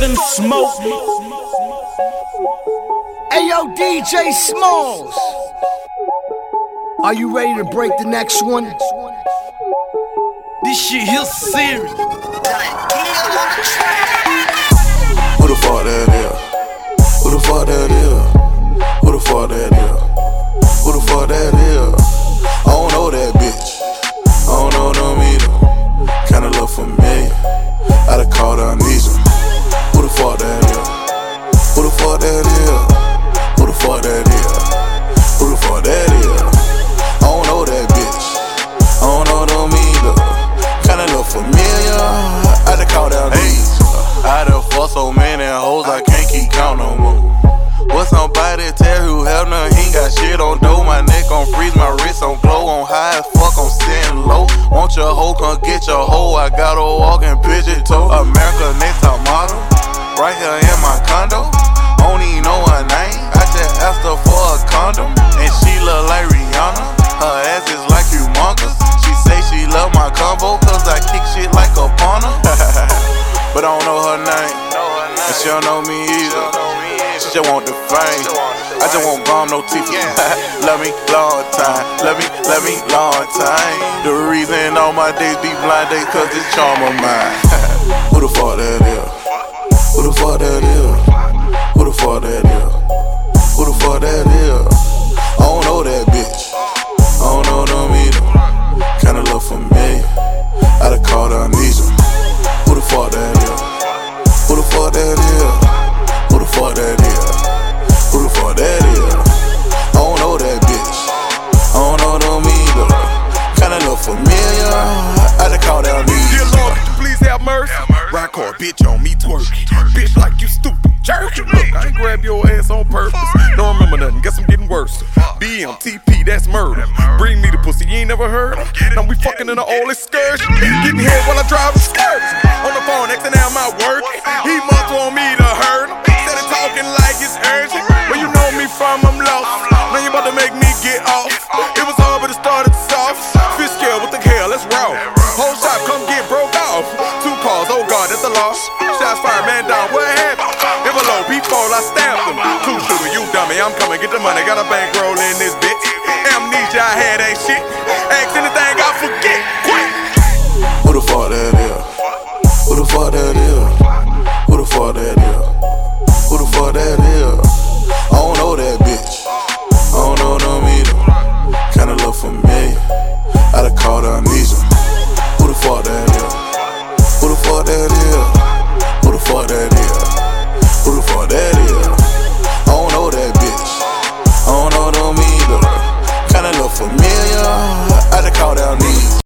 than smoke. Hey yo, DJ Smalls, are you ready to break the next one? This shit here serious. Who the fuck that is? Who the fuck that is? Who the fuck that is? Who the fuck that is? I don't know that bitch. I don't know them either. Kinda look familiar. I done called amnesia. Who the fuck that is? Who the fuck that is? Who the fuck that is? Who the fuck that is? I don't know that bitch. I don't know them either. Kinda look familiar. I done called amnesia. I done fucked so many hoes I can't keep count no more. What somebody tell who hell no, he ain't got shit on dough. My neck on freeze, my wrist on glow. On high as fuck, I'm sitting low. Want your hoe, come get your hoe. I got a walking pigeon toe. America next top model, right here in my condo. Don't even know her name, I just asked her for a condom. And she look like Rihanna, her ass is like humongous. She say she love my combo, cause I kick shit like a punter. But I don't know her name, and she don't know me either. She just want the fame, I just want bomb, no teeth. Love me long time, love me long time. The reason all my days be blind days, cause it's charm of mine. Who the fuck that is? Who the fuck that is? Who the fuck that is? Who the fuck that is? I don't know that bitch. I don't know them either. Kinda look familiar. I done called amnesia. Who the fuck that is? Who the fuck that is? Who the fuck that is? Who the fuck that is? I don't know that bitch. I don't know them either. Kinda look familiar. I done called amnesia. Dear Lord, could you please have mercy? Rock hard bitch on me twerking. Bitch like you stupid jerking. Look, I ain't grab your ass on purpose. Don't remember nothing, guess I'm getting worse. BMTP, that's murder. Bring me the pussy, you ain't never heard of. Now we fucking in an old excursion. Getting head while I drive a skirt. On the phone, Xing out my work. He must want me to hurt him. Instead of talking like it's urgent. Where you know me from, I'm lost. Now you about to make me get off. It was hard, but it started soft. Fish scale, what the hell, let's roll. Whole shop, come get broke off. 2 calls, oh God, that's the law. Shots fired, man down, what happened? Envelope, people, I stamped them. 2 shooter, you dummy, I'm coming, get the money. Got a bankroll in this bitch. Amnesia, I had ain't shit. Ask anything, I forget. Quick. Who the fuck that is? Who the fuck that is?